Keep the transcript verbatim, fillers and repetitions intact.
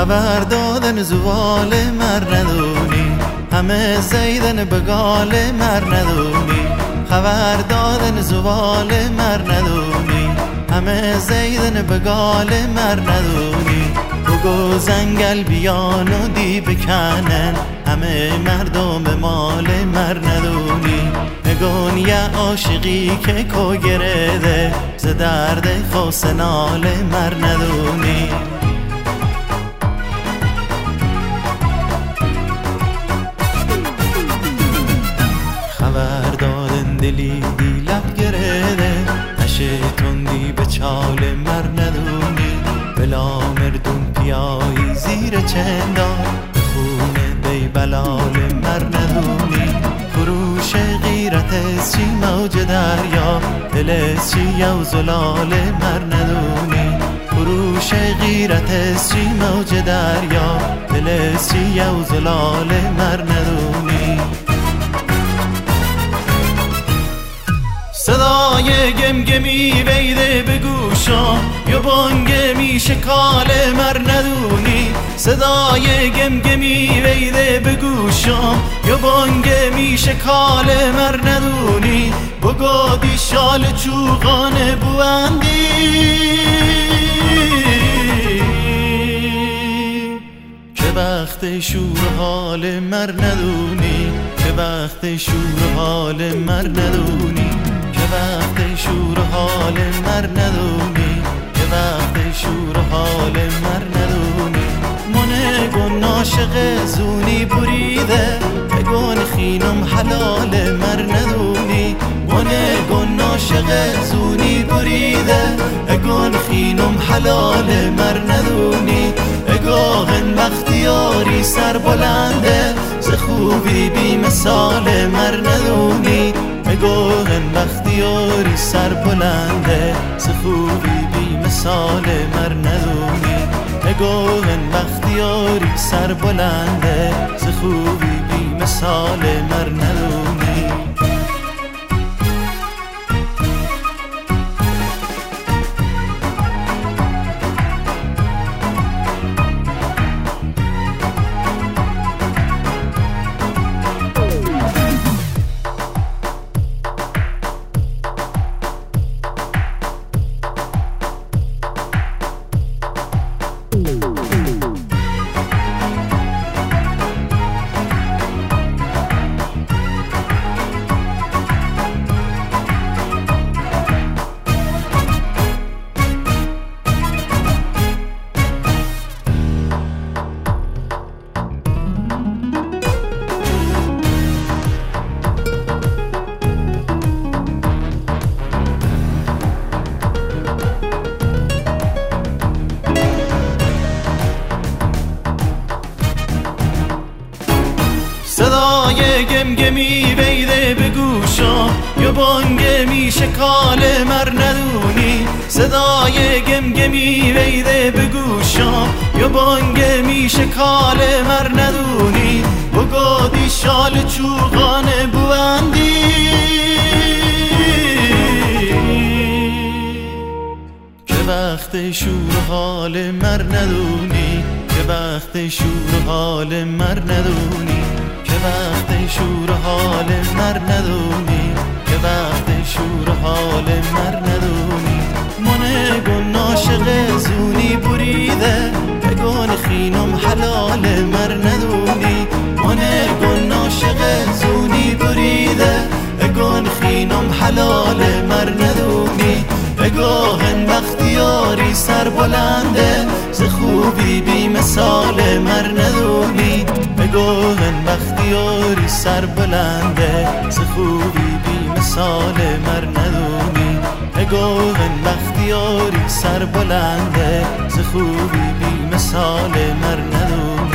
خبر دادن زوال مر ندونی، همه زیدن بگال مر ندونی. خبر دادن زوال مر ندونی، همه زیدن بگال مر ندونی. بگو زنگل بیان و دی بکنن، همه مردم مال مر ندونی. نگون یه عاشقی که کو گرده، ز درد خوصنال مر ندونی. خبر دادن دلی دی لب گرده، نشه تندی به چال مر ندونی. بلا مردون پیایی زیر چندان، به خونه بی بلال مر ندونی. خروش غیرت سی موج دریا، دل سی و زلال مر ندونی. خروش غیرت سی موج دریا، دل سی و زلال مر ندونی. صدای گمگمی ویده به گوشم، یا بانگ میشکال مر ندونی. صدای گمگمی ویده به گوشم، یا بانگ میشکال مر ندونی. بگو دی شال چوغان بوندی، که وقت شور حال مر ندونی. که وقت شور حال مر ندونی. که وقت شور حال مر ندونی. که وقت شور حال مر ندونی. من گون عاشق زونی بریده، بگون خینم حلال مر ندونی. من گون عاشق زونی بریده، بگون خینم حلال مر ندونی. اگاهن بختیاری سر بلنده، ز خوبی بی مثال مر ندونی. اگاهن بختیاری سر بلنده، ز خوبی بی مثال مر ندونی. اگاهن بختیاری سر بلنده، ز خوبی بی مثال مر ندونی. صدای گمگمی ویده به گوشم، یا بانگ میشکال مر ندونی. صدای گمگمی ویده به گوشم، یا بانگ میشکال مر ندونی. بگو دی شال چوغان بوندی، که وقت شور حال مر ندونی. که وقت شور حال مر ندونی. که وقت شور حال مر ندونی. که وقت شور حال مر ندونی. من گون عاشق زونی بریده، بگون خینم حلال مر ندونی. من گون عاشق زونی بریده، بگون خینم حلال مر ندونی. بگاهن بختیاری سر بلنده، ز خوبی بی مثال مر ندونی. بگاهن بختیاری سر بلنده، ز خوبی بی مثال مر ندونی. بگاهن بختیاری سر بلنده، ز خوبی بی مثال مر ندونی.